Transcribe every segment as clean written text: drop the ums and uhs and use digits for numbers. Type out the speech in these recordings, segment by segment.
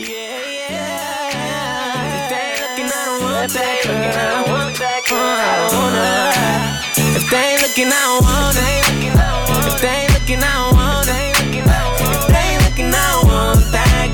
If they ain't looking, I don't want that girl. If they ain't looking, I don't want it. If they ain't looking, I don't want it. If they ain't looking, I don't want that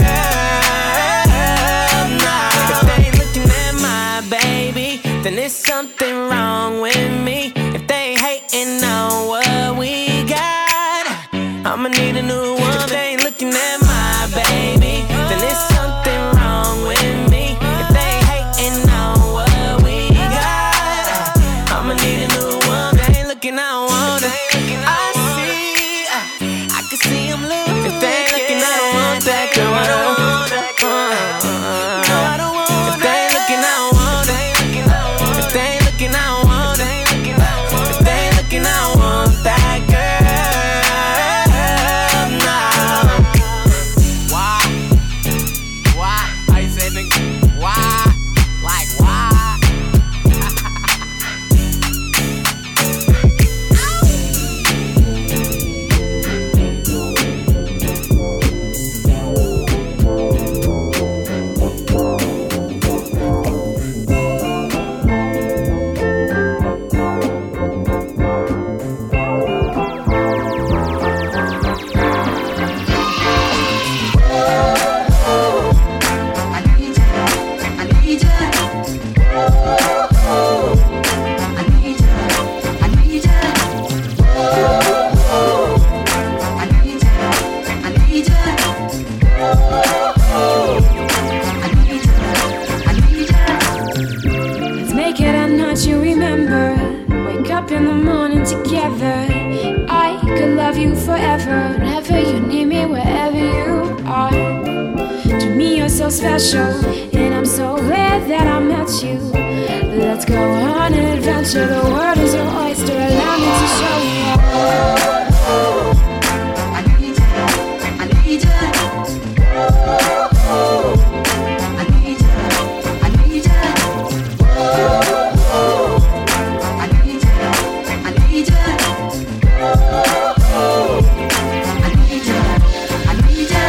girl. Nah. If they ain't looking at my baby, then there's something wrong with me. If they ain't hating on what we got, I'ma need a new one. If they ain't looking at my baby, then there's something wrong with me. If they ain't hating on what we got, I'ma need a new one. If they ain't looking, I don't want it. I see, I can see them looking. If they ain't looking, I don't want that girl. I don't want that girl. If they ain't looking, I don't want it. If they ain't looking, I don't want it. If they ain't looking, I don't want that girl. Nah. Why? Why? How you say, nigga? Why? Like, why? Let's make it a night you remember. Wake up in the morning together. I could love you forever. Whenever you need me, wherever you are. To me you're so special, and I'm so glad that I met you. Let's go on an adventure. The world is your oyster. Allow me to show you. I need you. I need you. I need you. I need you. I need you. I need you. I need you. I need you.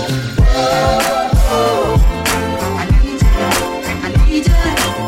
I need you. I need you.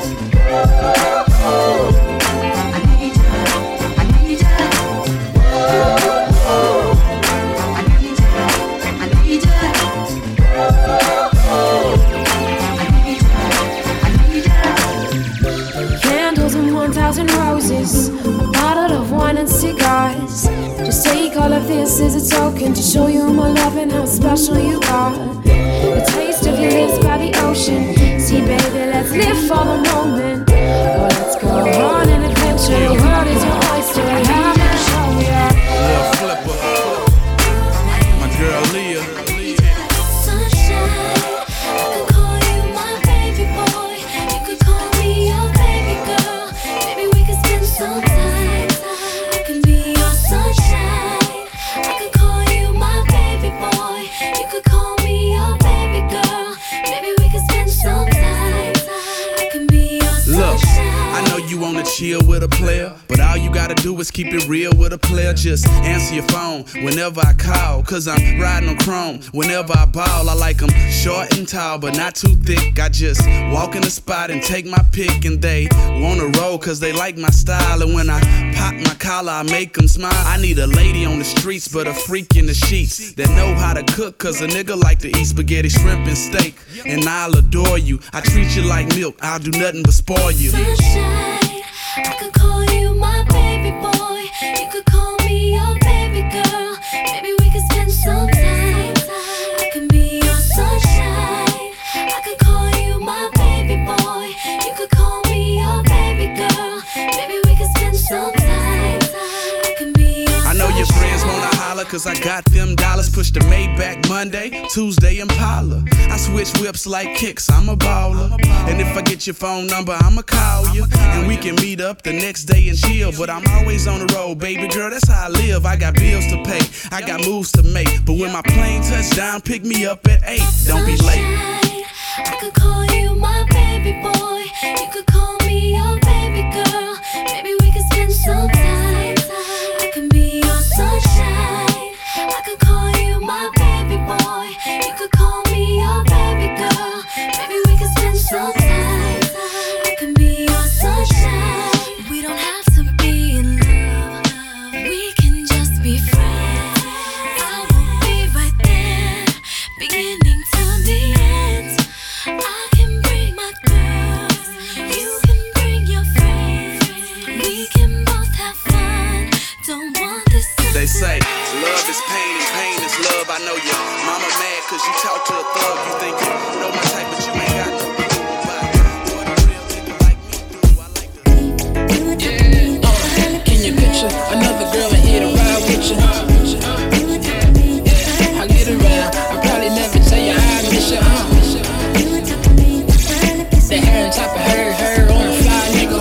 Candles and 1,000 roses, a bottle of wine and cigars. Just take all of this as a token to show you my love and how special you are. The taste of your lips by the ocean. See, baby, let's live for the moment. Oh, let's go on an adventure. The world is your oyster. Allow me to show you. Lil' Flipper, my girl Leah. Sunshine, I could call you my baby boy. You could call me your baby girl. Maybe we could spend some time. I can be your sunshine. I could call you my baby boy. You could call me your baby girl. Maybe we could spend some time. I can be your Look, sunshine. I know you wanna chill with a player, but all you gotta do is keep it real with a player. Just answer your phone whenever I call, cause I'm riding on chrome. Whenever I ball, I like them short and tall, but not too thick. I just walk in the spot and take my pick, and they wanna roll cause they like my style. And when I pop my collar, I make them smile. I need a lady on the streets, but a freak in the sheets that know how to cook, cause a nigga like to eat spaghetti, shrimp, and steak. And I'll adore you. I treat you like milk, I'll do nothing but spoil you. Sunshine, I could call you my baby boy. You could call me your baby girl. Maybe we could spend some time. I can be your sunshine. I could call you my baby boy. You could call me your baby girl. Maybe we could spend some time. I can be your I know your friends wanna holler cause I got them dollars. Push the Maybach Monday, Tuesday Impala. I switch whips like kicks, I'm a baller. And if I get your phone number, I'ma call you. And we can meet up the next day and chill. But I'm always on the road, baby girl, that's how I live. I got bills to pay, I got moves to make. But when my plane touch down, pick me up at 8. Don't be late. sunshine. I could call you my baby boy. You could call me your baby girl. Maybe we could spend some time. I can be your sunshine. I could call you my baby boy. You could call me your baby cause you talk to a thug, you think you know my type, but you ain't got no clue about what a real nigga like me do. I like to. Yeah, can you picture another girl in here to ride with you? I get around, I probably never tell you I miss you. The hair on top of her on the fly, nigga.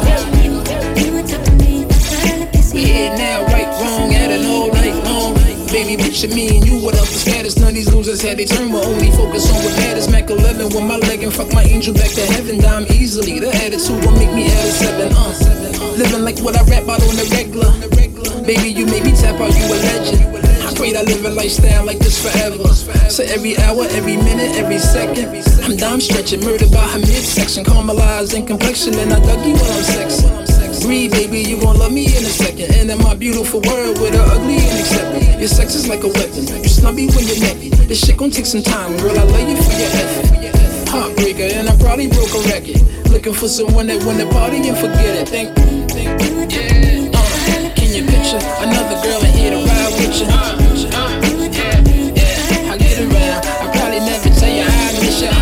We here now, right, wrong, at it all night long. Baby, picture me and you without the status. None of these losers had they turn, but only focus on what matters. Mac 11 with my leg and fuck my angel back to heaven. Dime easily, the attitude will make me add a 7. Living like what I rap about on the regular. Baby, you make me tap out, you a legend. I pray I live a lifestyle like this forever. So every hour, every minute, every second, I'm dime stretching, murdered by her midsection, caramelized in complexion, and I dug you while I'm sexy. Breathe, baby, you gon' love me in a second. And in my beautiful world with her ugly and accepted. Your sex is like a weapon, you snubby when you're naked. This shit gon' take some time, girl, I love you for your effort. Heartbreaker, and I probably broke a record. Looking for someone that win the party and forget it. Think, yeah. Can you picture another girl in here to ride with you? Yeah, I get around, I probably never tell you I miss you.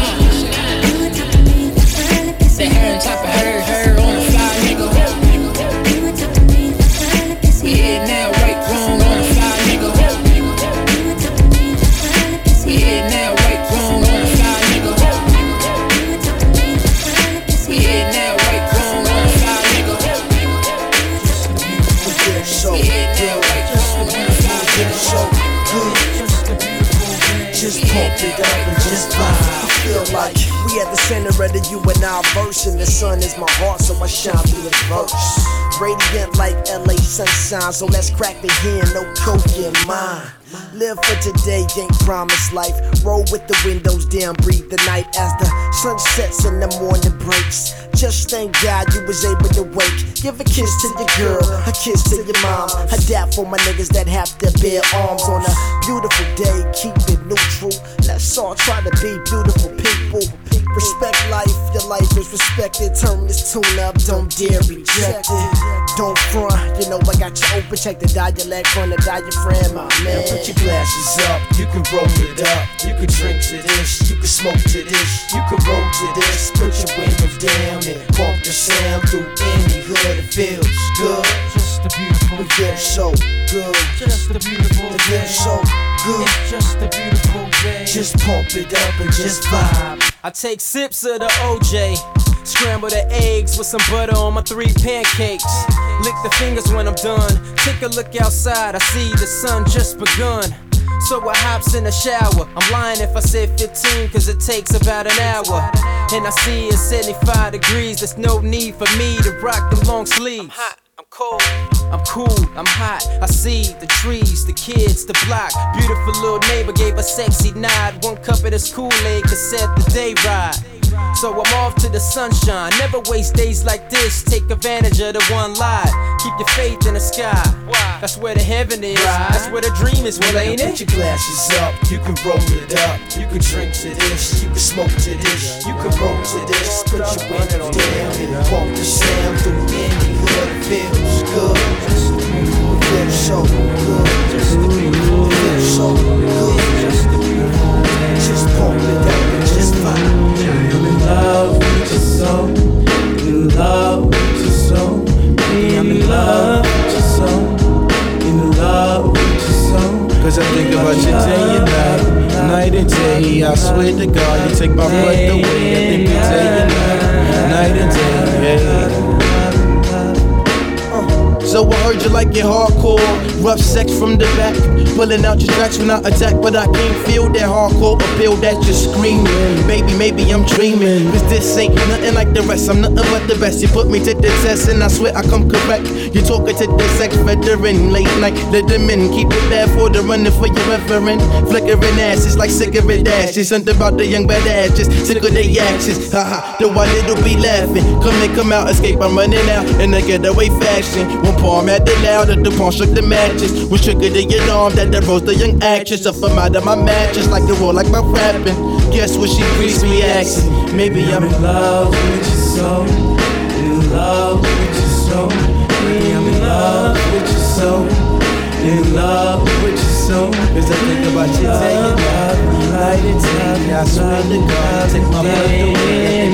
The hair on top of her on the fly, nigga. We here now, right, wrong, on the fly, nigga. We here now, right, wrong, on the fly, nigga. We here now, right, wrong, on the fly, nigga. We here now, right, wrong, on the fly, nigga. Just pump it up and just vibe. I feel like we at the center of the you and I verse, and the sun is my heart, so I shine through the verse. Radiant like LA sunshine, so let's crack the hand, no coke in mine. Live for today, ain't promised life. Roll with the windows down, breathe the night as the sun sets and the morning breaks. Just thank God you was able to wake. Give a kiss to your girl, a kiss to your mom. A dap for my niggas that have to bear arms on a beautiful day. Keep it neutral. Let's all try to be beautiful people. Respect life, your life is respected. Turn this tune up, don't dare reject it. Don't front, you know I got you open. Check the dialect from the diaphragm, my man. Put your glasses up, you can roll it up. You can drink to this, you can smoke to this, you can roll to this. Put your windows down and bump the sound through any hood. It feels good. Just a beautiful We feel so good. Just a beautiful It feels so good. It's just a beautiful day. Just pump it up and just vibe. I take sips of the OJ, scramble the eggs with some butter on my 3 pancakes. Lick the fingers when I'm done. Take a look outside, I see the sun just begun. So I hops in the shower. I'm lying if I said 15, cause it takes about an hour. And I see it's 75 degrees, there's no need for me to rock the long sleeves. I'm hot, I'm cold, I'm cool, I'm hot. I see the trees, the kids, the block. Beautiful little neighbor gave a sexy nod. 1 cup of this Kool-Aid could set the day right. So I'm off to the sunshine. Never waste days like this. Take advantage of the one life. Keep your faith in the sky. That's where the heaven is. That's where the dream is. Well, ain't Put it? your glasses up, you can roll it up. You can drink to this, you can smoke to this, you can roll to this. Put your windows down and bump the sound through any hood. It feels good. It feels so good. It feels so good. Just pump it up and just vibe. I'm in love with your soul. In love with your soul. I'm in love with your soul. In love with your soul. Cause I think about you day and night and day. I swear to God, you take my breath away. I think you day and night and day, yeah. So I heard you like it hardcore, rough sex from the back, pulling out your tracks when I attack, but I can't feel that hardcore appeal that you're screaming. Baby, maybe I'm dreaming, cause this ain't nothing like the rest, I'm nothing but the best. You put me to the test and I swear I come correct. You're talking to the sex veteran, late night, let them in, keep it bad for the running for your reverend. Flickering asses like cigarette ashes, something about the young badass, just sick of their actions. Haha, the one little be laughing, come in, come out, escape, I'm running out in a getaway fashion. One palm at the loud, the palm shook the matches. Was triggered to your arm that rose the young actress up from out of my mattress like the wall, like my rapping. Guess what she greets me asking? Maybe I'm in love with your soul. In love with your soul. Maybe I'm in love with your soul. In love with your soul. Cause I think about you day and night and swear to God, take my breath away.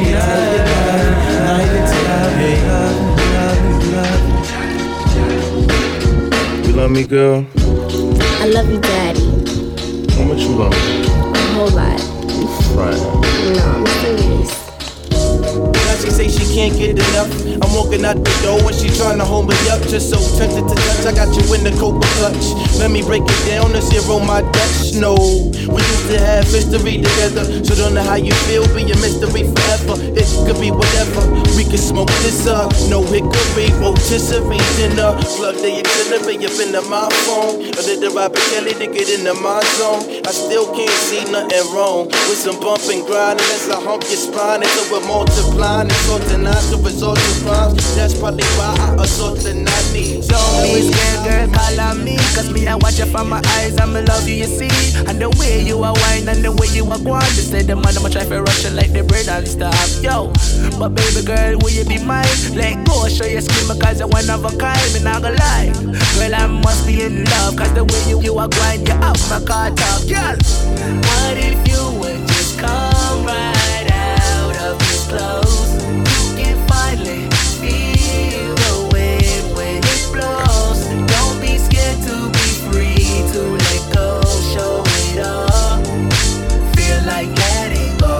You love me, girl? I love you, Daddy. How much you love me? A whole lot. Right. No, I'm serious. Now she say she can't get enough. I'm walking out the door and she tryna hold me up. Just so tempted to touch, I got you in the cocoa clutch. Let me break it down to zero my Dutch. No, we used to have history together, so don't know how you feel, be a mystery forever. It could be whatever, we can smoke this up. No hickory, rotisserie dinner. Plug the auxiliary up into my phone. Or did the Robert Kelly to get into my zone? I still can't see nothing wrong with some bump and grind, unless I hump your spine until we're multiplying. It's all tonight to resort to rhymes. That's probably why I assault the 90s. Don't be scared, girl, call on me. Cause me, I watch you from my eyes, I'ma love you, you see. And the way you are wine and the way you are going. They say the man, I'ma try to rush you like the bread and stuff. Yo, but baby girl, will you be mine? Let go, show your skin because you're one of a kind. Me not gonna lie, girl, I must be in love. Cause the way you are going, you're off my car top, girl. What if you would just come right out of these clothes? You can finally feel the wind when it blows. Don't be scared to be free, to let go, show it all. Feel like letting go.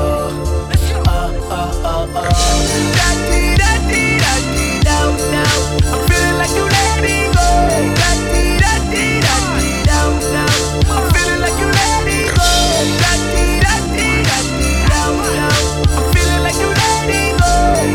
Da-dee-da-dee-da-dee-da-dee-down. I'm feeling like you letting go. Da-dee-da-dee-da-dee-down. I'm feeling like you letting go. Da-dee-da-dee-da-dee-down. I'm feeling like you letting go.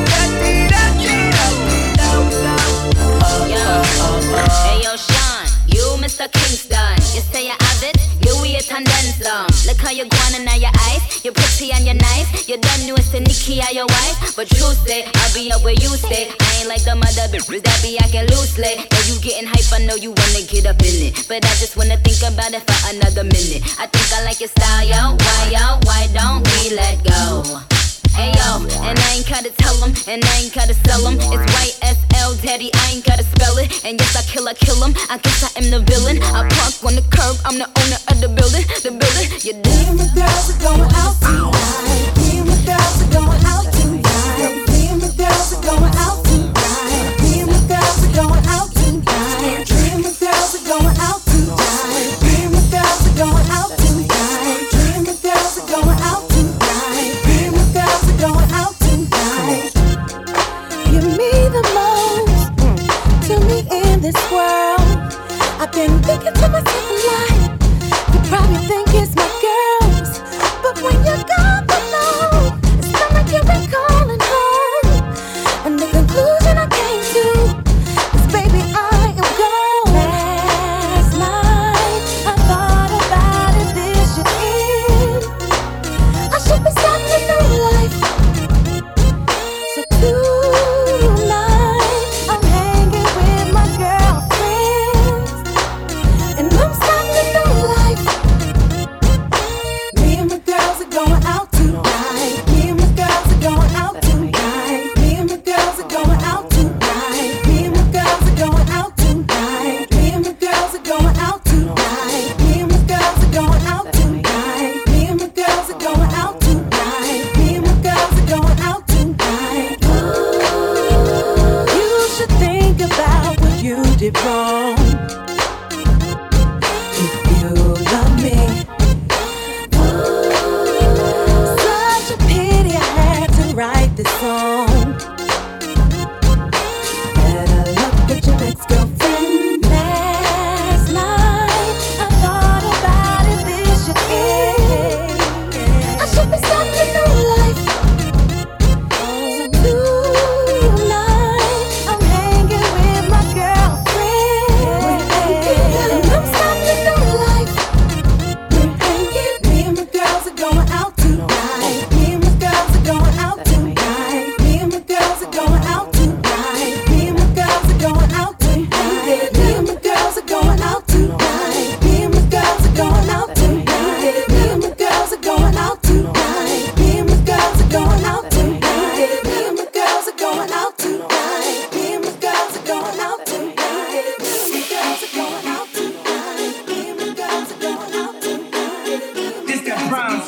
Hey yo, Sean, you Mr. Kingston. You say you have it, you wait and then some. Look how you going and now your eyes. You're pretty and you're nice. You done know it's the Nikki or your wife. But you say, I'll be up where you stay. I ain't like the mother bitches that be acting loosely. Know you getting hype, I know you wanna get up in it. But I just wanna think about it for another minute. I think I like your style, yo. Why don't we let go? Hey yo, and I ain't gotta tell them, and I ain't gotta sell them. It's YSL, daddy, I ain't gotta spell it. And yes, I kill them, I guess I am the villain. I park on the curb, I'm the owner of the building. You dig? Me and the girls are going out tonight. Me and the girls are going out tonight. Me and the girls are going out tonight. Me and the girls are going out tonight. Me and the girls are going out tonight. Me and the girls are going out tonight. Me and the girls are going out tonight. Me and the girls are going out tonight. You mean the most to me in this world. I've been thinking to myself a lot. You probably think it's my girls,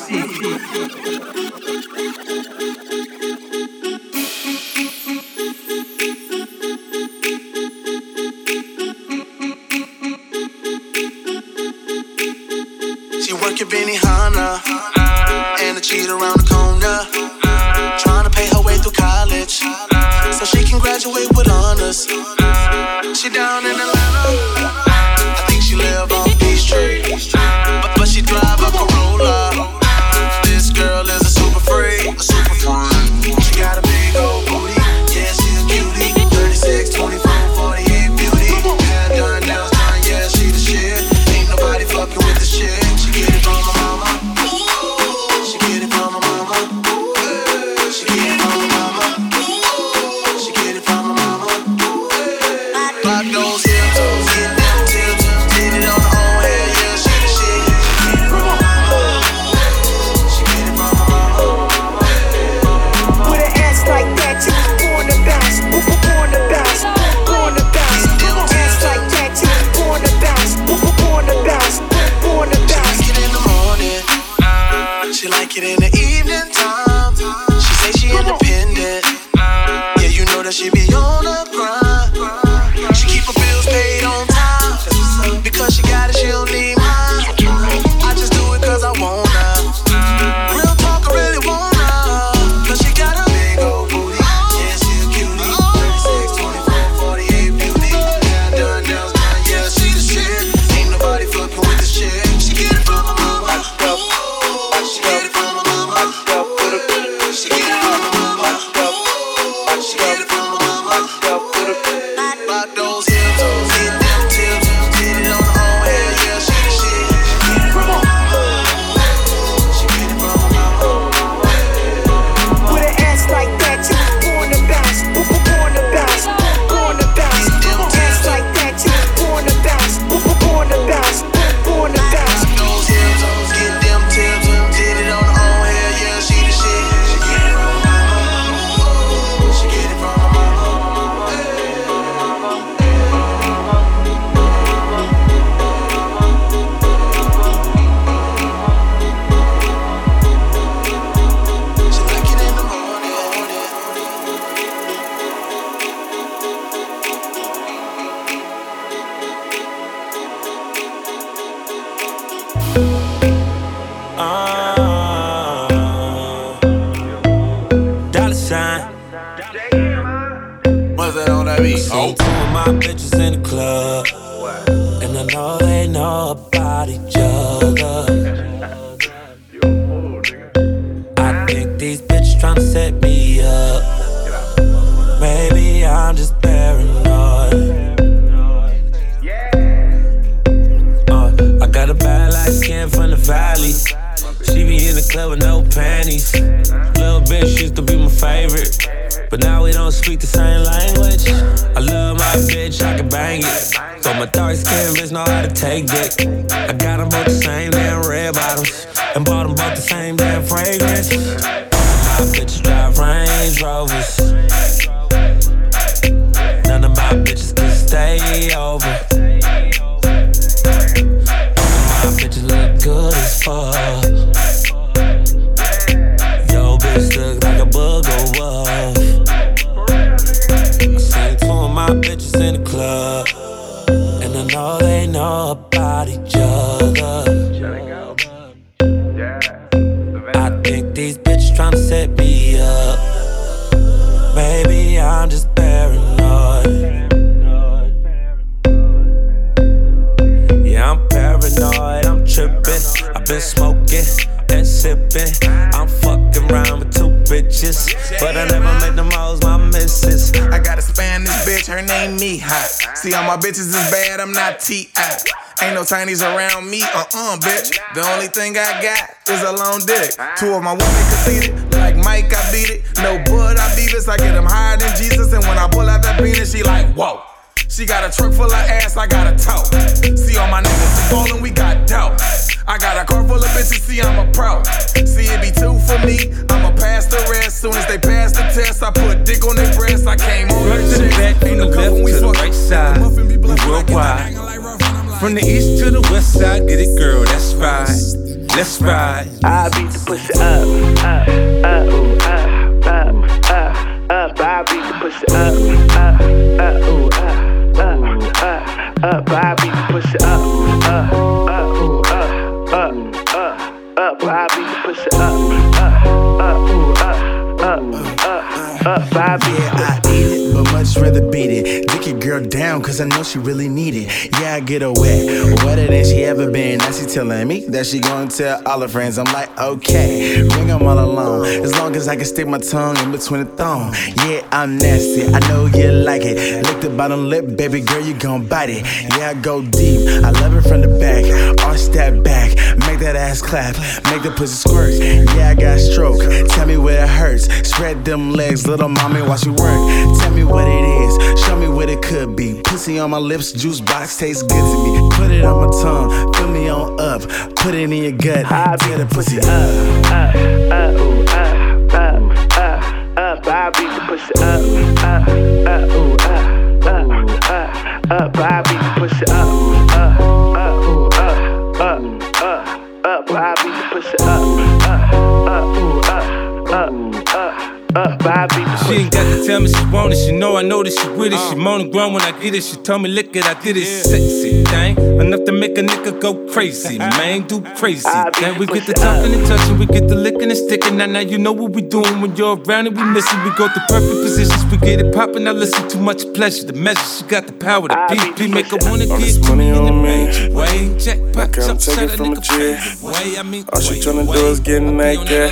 She work at Benihana and a cheat around the corner, trying to pay her way through college so she can graduate with honors. She down in Atlanta, I think she live on Peachtree, but she drive a Corolla. This girl is a super freak, a super freak. She got a big old booty, yeah, she a cutie. 36, 24, 48 beauty. Hair done, nails done, yeah, she the shit. Ain't nobody fucking with the shit. She get it from her mama. She get it from her mama. She get it from her mama. She get it from her mama. Pop those hips, get them tips, get it on her own hair, yeah, she the shit. She get it from her mama. She get it from her mama. With an ass like that, you was born to bounce, born to bounce, born to bounce. Ass like that, you was born to bounce, born to bounce, born to bounce. She like it in the morning, she like it in the evening time. She say she independent, yeah, you know that she be on the grind. She keep her bills paid on time, because she got it, she don't need mine. I just do it cause I wanna. Real talk, I really wanna. Cause she got a big old booty, yeah, she a cutie. 36, 24, 48 beauty. Hair done, nails done, yeah, she the shit. Ain't nobody fucking with the shit. She get it from her mama. She get it from her mama. She get it from her mama. She get it from her mama. Rock those hips, get them tips, get it on her own hair, yeah, she the shit. She get it from her mama. She get it from her mama. With an ass like that, you was born to bounce, born to bounce, born to bounce. Ass like that, you was born to bounce, born to bounce, born to bounce. Those hips, get them tips, get it on her own hair, yeah, she the shit. She get it from her mama. She get it from her mama. She like it in the morning. Dollar sign. What's that on that beat? Two of my bitches in the club, and I know they know about each other. I think these bitches tryna set me up. Maybe I'm just paranoid. I got a bad light skin from the valley. She be in the club with no panties. Little bitch used to be my favorite, but now we don't speak the same language. I love my bitch, I can bang it. So my dark skin bitch know how to take dick. I got them both the same damn red bottoms, and bought them both the same damn fragrance. My bitches drive Range Rovers. None of my bitches can stay over. My bitches look good as fuck. Yo, bitch look like a booger wolf. I seen two of my bitches in the club, and I know they know about each other. I think these bitches tryna set me up. Maybe I'm just paranoid. Yeah, I'm paranoid, I'm trippin'. I've been smoking and sipping. I'm fucking around with two bitches, but I never met them hoes, my missus. I got a Spanish bitch, her name Mija. See, all my bitches is bad, I'm not T.I. Ain't no tinies around me, bitch. The only thing I got is a long dick. Two of my women conceited, like Mike, I beat it. No bud, I beat this, I get them higher than Jesus. And when I pull out that penis, she like, whoa. She got a truck full of ass, I got a toe. See, all my niggas ballin', we got dope. I got a car full of bitches, see, I'm a pro. See, it be two for me, I'ma pass the rest. Soon as they pass the test, I put dick on their breast. I came on Front to the back, from the left to the right side, we worldwide. From the east to the west side, get it, girl, that's fine. Let's ride. I beat the pussy up, ooh, up. I beat the pussy up, ooh, up. I beat the pussy up, ooh, up. I beat the pussy up, ooh, up. I beat Yeah, I eat it, but much rather beat it. Dick your girl down, cause I know she really need it. Yeah, I get her wet, wetter than she ever been. Now she telling me that she gonna tell all her friends. I'm like, okay, bring them all along. As long as I can stick my tongue in between the thong. Yeah, I'm nasty, I know you like it. Lick the bottom lip, baby girl, you gon' bite it. Yeah, I go deep, I love it from the back. Arch that back, make that ass clap. Make the pussy squirt, yeah, I got stroke. Tell me where it hurts, spread them legs, little mommy, watch you work. Tell me what it is, show me what it could be. Pussy on my lips, juice box tastes good to me. Put it on my tongue, fill me on up. Put it in your gut, tear the pussy up. Ooh, up. I beat the pussy up, ooh, up. I beat the pussy up, ooh, up. I beat the pussy up, ooh, up. She ain't got to tell me she want it. She know I know that she with it. She moan grown when I get it. She told me lick it, I did it. Sexy thing, enough to make a nigga go crazy. Man, do crazy. Then we get to talking and touching, we get to licking and sticking. Now you know what we doing when you're around and we miss it. We go through perfect positions, we get it poppin'. Now listen, too much pleasure. The measure, she got the power. The BP make her wanna get to me in the major way. Jackpot, jump, shot a nigga crazy way. I mean, all she tryna do is get naked.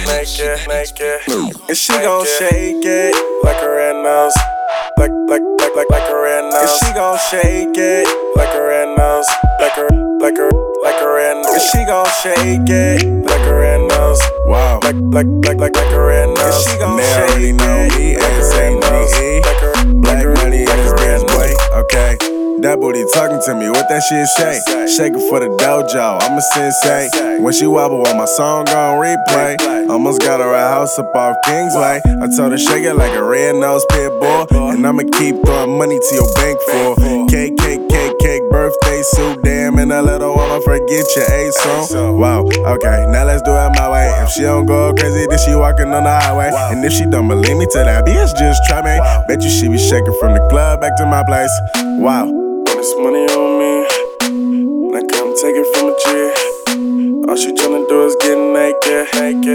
And she gon' shake it like a red nose, like a red nose. And she gon' shake it like a red nose, like a red nose. And she gon' shake it like a red nose. Wow, like a red nose. And she gon' shake it like a red nose, Black money in his bands, boy. Okay. That booty talking to me, what that shit say? Shaking for the dojo, I'm a sensei. When she wobble on my song on replay, almost got her a house up off Kingsway. I told her shake it like a red nose pit bull, and I'ma keep throwing money to your bank for cake, birthday suit, damn, and a little I'ma forget your A song. Wow, okay, now let's do it my way. If she don't go crazy, then she walking on the highway. And if she don't believe me, tell that bitch just try me. Bet you she be shaking from the club back to my place. Wow. This money on me, now come take it from a G. All she tryna do is get naked.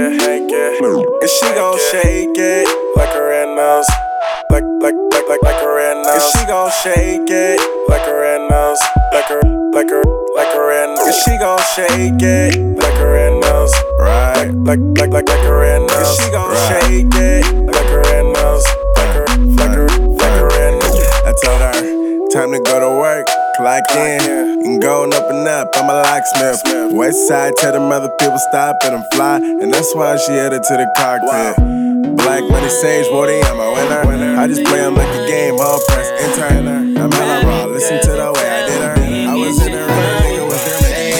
And she gon' shake it like a red nose, like a red nose. And she gon' shake it like a red nose, like a red nose. And she gon' shake it like a red nose, right? Like a red nose. And she gon' shake it like a red nose, like a red nose. I told her, time to go to work, clock in, and going up and up, I'm a locksmith. West side, tell them other people stop and I'm fly, and that's why she headed to the cockpit. Black money sage, Woody, I'm a winner. I just play them like a game, all press enter. I'm hella raw, listen to the way I did her. I was in her and a nigga was there making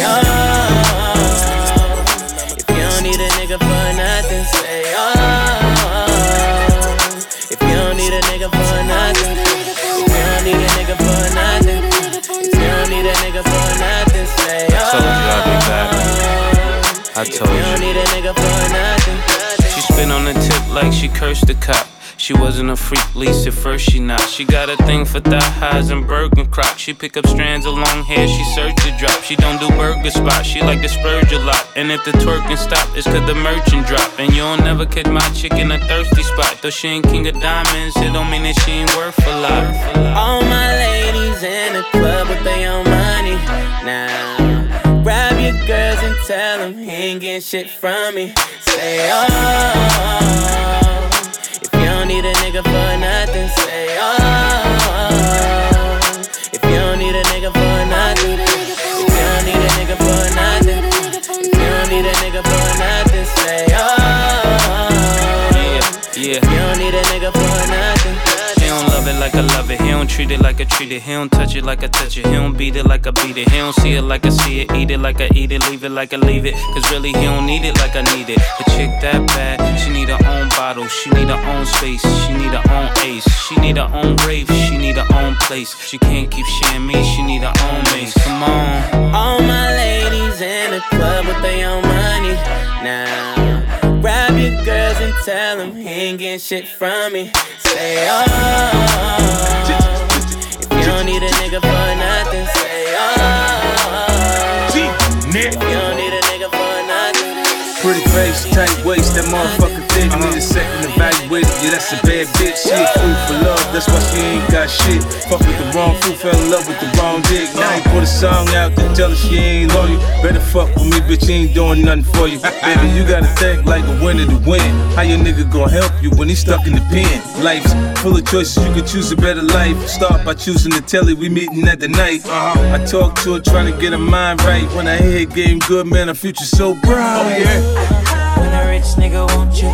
if you don't need a nigga for nothing, say if you don't need a nigga for nothing, if you don't need a nigga for nothing, if you don't need a nigga for nothing, say I told you I'd be back. I told you. You don't need a nigga for nothing. She spit on the tip like she cursed the cop. She wasn't a freak, least at first she not. She got a thing for thigh highs and Bergen crop. She pick up strands of long hair, she search to drop. She don't do burger spots, she like to splurge a lot. And if the twerking stop, it's cause the merchant drop. And you'll never catch my chick in a thirsty spot. Though she ain't king of diamonds, it don't mean that she ain't worth a lot. All my ladies in the club with their own money. Now, grab your girls and tell them he ain't getting shit from me. Say, if you don't need a nigga for nothing, say, if you don't need a nigga for nothing, if you don't need a nigga for nothing, if you don't need a nigga for nothing, say, Yeah. If you don't need a nigga for nothing. He don't love it like I love it. He don't treat it like I treat it. He don't touch it like I touch it. He don't beat it like I beat it. He don't see it like I see it. Eat it like I eat it. Leave it like I leave it. Cause really he don't need it like I need it. A chick that bad, she need her own bottle. She need her own space. She need her own ace. She need her own rave. She need her own place. She can't keep sharing me. She need her own mace. Come on. All my ladies in the club with their own money. Now, and tell him he ain't getting shit from me. Say, oh, if you don't need a nigga for nothing, say, oh, if you don't need a nigga for nothing. Pretty face, tight waist, that motherfucker thick. Need a second evaluator, yeah, that's a bad bitch. She a fool for love, that's why she ain't got shit. Fuck with the wrong fool, fell in love with the wrong dick. Now he put a song out to tell her she ain't loyal. Better fuck with me, bitch, he ain't doing nothing for you. Baby, you gotta think like a winner to win. How your nigga gon' help you when he stuck in the pen? Life's full of choices, you can choose a better life. Start by choosing the telly, we meeting at the night. I talk to her, trying to get her mind right. When I hear game good, man, her future so bright. Oh yeah. When a rich nigga want you,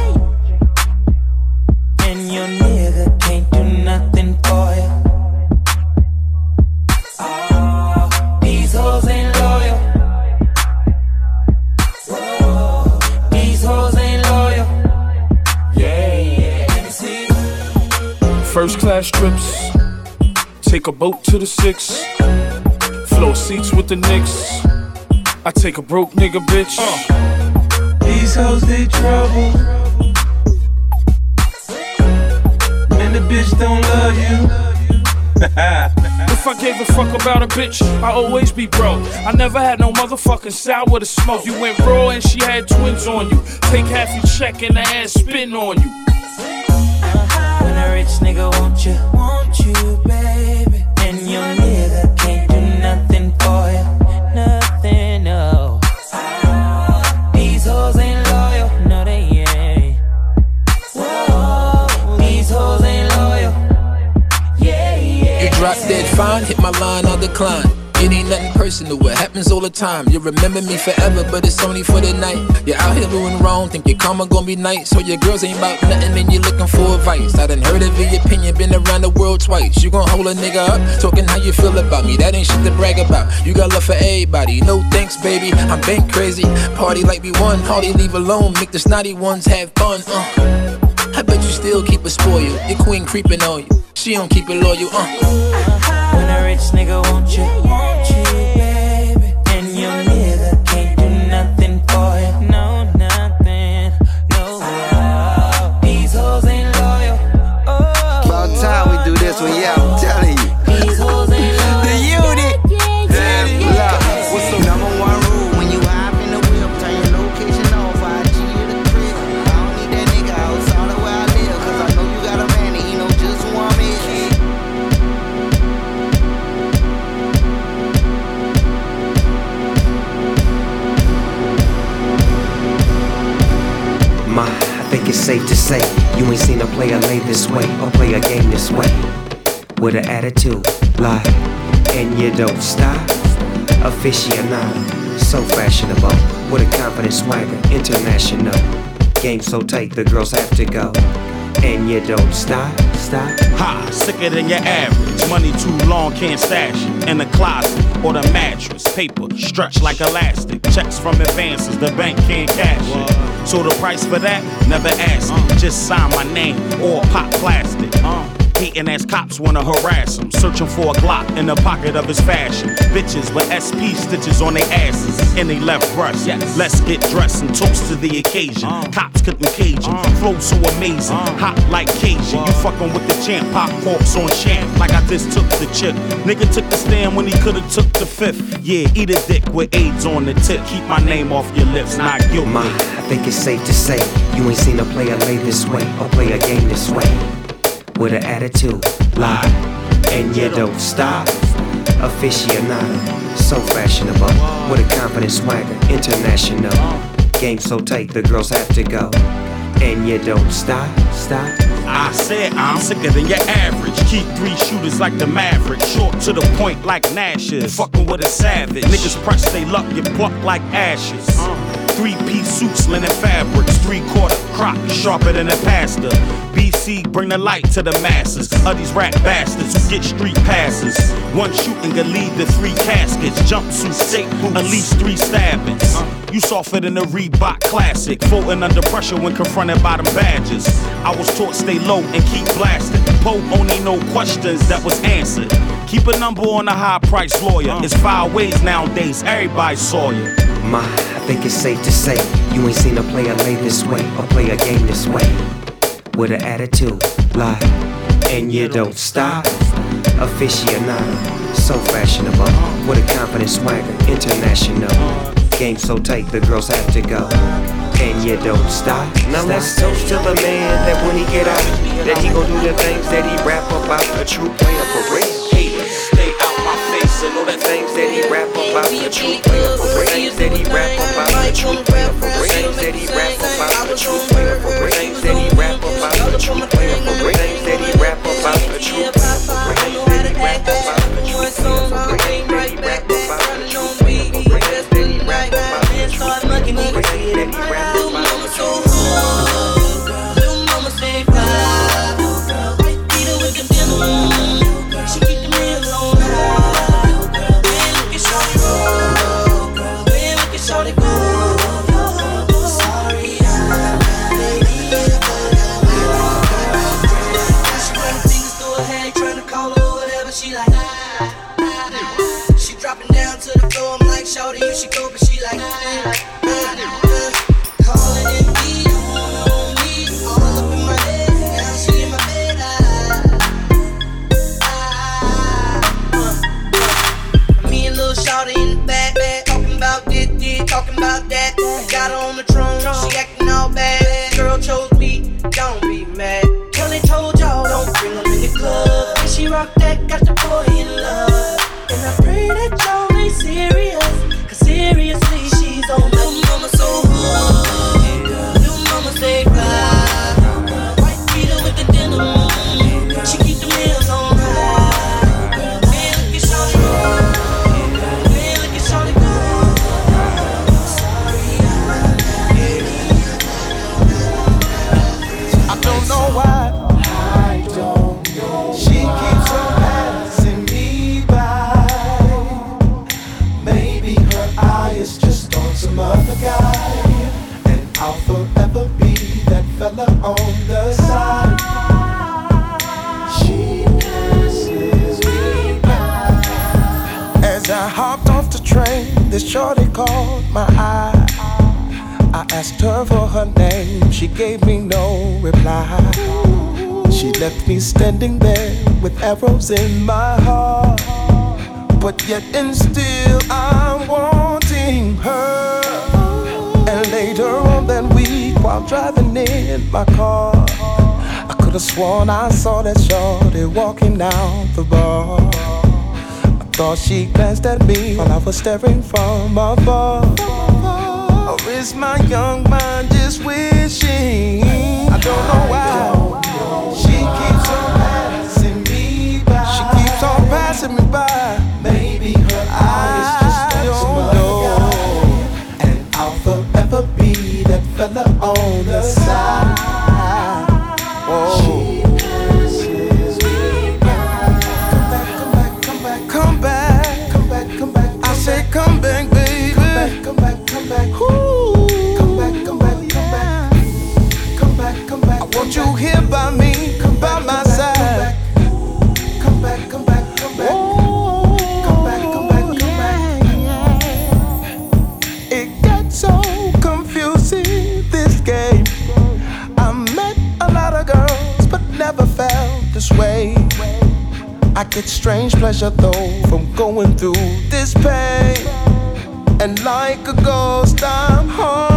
and your nigga can't do nothing for you. Oh, these hoes ain't loyal. Oh, these hoes ain't loyal. Yeah. See? First class trips, take a boat to the 6, floor seats with the Knicks. I take a broke nigga, bitch. These hoes, they trouble. Man, the bitch don't love you. If I gave a fuck about a bitch, I always be broke. I never had no motherfucking sour to smoke. You went raw and she had twins on you. Take half your check and the ass spin on you. When a rich nigga want you, baby, and your nigga can't do nothing for you. Nothing, no. These hoes ain't loyal, no they ain't. Whoa, these hoes ain't loyal. Yeah. You drop dead fine, hit my line, I'll decline. It ain't nothing personal, it happens all the time. You remember me forever, but it's only for the night. You're out here doing wrong, think your karma gon' be nice. So your girls ain't about nothing and you looking for advice. I done heard of your opinion, been around the world twice. You gon' hold a nigga up, talking how you feel about me. That ain't shit to brag about. You got love for everybody, no thanks baby. I'm bank crazy, party like we won. Hardly leave alone, make the snotty ones have fun. I bet you still keep it spoiled. Your queen creeping on you, she don't keep it loyal. When a rich nigga want you, baby, and your nigga can't do nothing for you. No, nothing, no. These hoes ain't loyal. About time we do this one, yeah, I'm telling you. These hoes ain't loyal. The unit. What's the number one rule? When you hop in the whip, turn your location off. IG to the crib. I don't need that nigga outside of where I live, cause I know you got a man and he know just who I'm in. I think it's safe to say you ain't seen a player lay this way or play a game this way. With an attitude, lie, and you don't stop. Aficionado, so fashionable. With a confident swagger, international. Game so tight, the girls have to go. And you don't stop. Ha, sicker than your average. Money too long, can't stash it. In the closet or the mattress. Paper stretched like elastic. Checks from advances, the bank can't cash it. So the price for that, never ask me. Just sign my name or pop plastic. Hating ass cops wanna harass him. Searching for a Glock in the pocket of his fashion. Bitches with SP stitches on their asses and they left breast. Let's get dressed and toast to the occasion. Cops couldn't cage him. Flow so amazing, hot like Cajun. You fucking with the champ, pop corks on champ. Like I just took the chip. Nigga took the stand when he could've took the fifth. Yeah, eat a dick with AIDS on the tip. Keep my name off your lips, not guilty. I think it's safe to say you ain't seen a player lay this way or play a game this way. With an attitude, lie, and you don't stop. Aficionado, so fashionable. With a confident swagger, international. Game so tight, the girls have to go. And you don't stop. I said I'm sicker than your average. Keep 3 shooters like the Maverick. Short to the point like Nash is. Fucking with a savage. Niggas press they luck, get plucked like ashes. 3-piece suits, linen fabrics. 3/4 crock, sharper than a pasta. BC, bring the light to the masses. Of these rap bastards who get street passes. One shooting can lead to 3 caskets. Jumpsuit, shape boots, at least 3 stabbings. You softer than a Reebok classic. Folding under pressure when confronted by them badges. I was taught stay low and keep blasting. Pope only no questions that was answered. Keep a number on a high price lawyer. It's 5 ways nowadays, everybody saw you. Ma, I think it's safe to say you ain't seen a player lay this way or play a game this way. With an attitude, lie, and you don't stop. Aficionado, so fashionable. With a confident swagger, international. Game so tight, the girls have to go. And you don't stop. Now let's toast to the man that when he get out, that he gon' do the things that he rap about. A true player for real. Haters, stay out my face and know the things that he rap about. A true player for real. Things that he rap about. A true player for real. Things that he rap about. A true player for real. Things that he rap about. A true player for real. Things that he rap about. A true player for real. Things that he rap about. A true player for real. Things that he rap about. A true player for real. Things that he rap about. Start looking at me, little mama so hard, little mama say fly, beat her with the dinner, she keep the meals on high. Man, look at shorty go, man, look at shorty go. Sorry, she running fingers through her head, trying to call her whatever. She like, she dropping down to the floor. I'm like, shorty, you should go, but she like, calling it me, on me, all up in my head. Now she in my bed. Me and Lil Shawty in the back, talking about this, talking about that. Got her on the throne, she acting all bad. Girl chose me, don't be mad. Kelly told y'all, don't bring them in the club. And she rock that, got the boy in love. And I pray that y'all ain't serious, cause seriously, she's on the mama so good. Little mama say fly, white beater with the denim. She keep the meals on high. Man, look at shawty go, man, look at shawty go. Sorry, I don't know why. I don't know. She keeps on passing me by. Maybe her eye is just on some other guy, and I'll forever be that fella on the side. She passes me by. As I hopped off the train, this shorty caught my eye. I asked her for her name, she gave me no reply. She left me standing there with arrows in my heart, but yet and still I'm wanting her. And later on that week, while driving in my car, I could've sworn I saw that shorty walking down the bar. I thought she glanced at me while I was staring from afar. Or is my young mind just wishing? I don't know why. She keeps on passing me by. She keeps on passing me by. Maybe her eyes just don't know. And I'll forever be that fella on the side. Whoa. She passes me by. Come back, come back, come back, come back, come back, come back. I said come back, baby. Come back, come back, come back. Ooh. Come back, come back, come back. Come back, come back. I want you here by me, by my side. Come back, come back, come back. Come back, come back, come back. It gets so confusing, this game. I met a lot of girls, but never felt this way. I get strange pleasure though from going through this pain. And like a ghost, I'm home.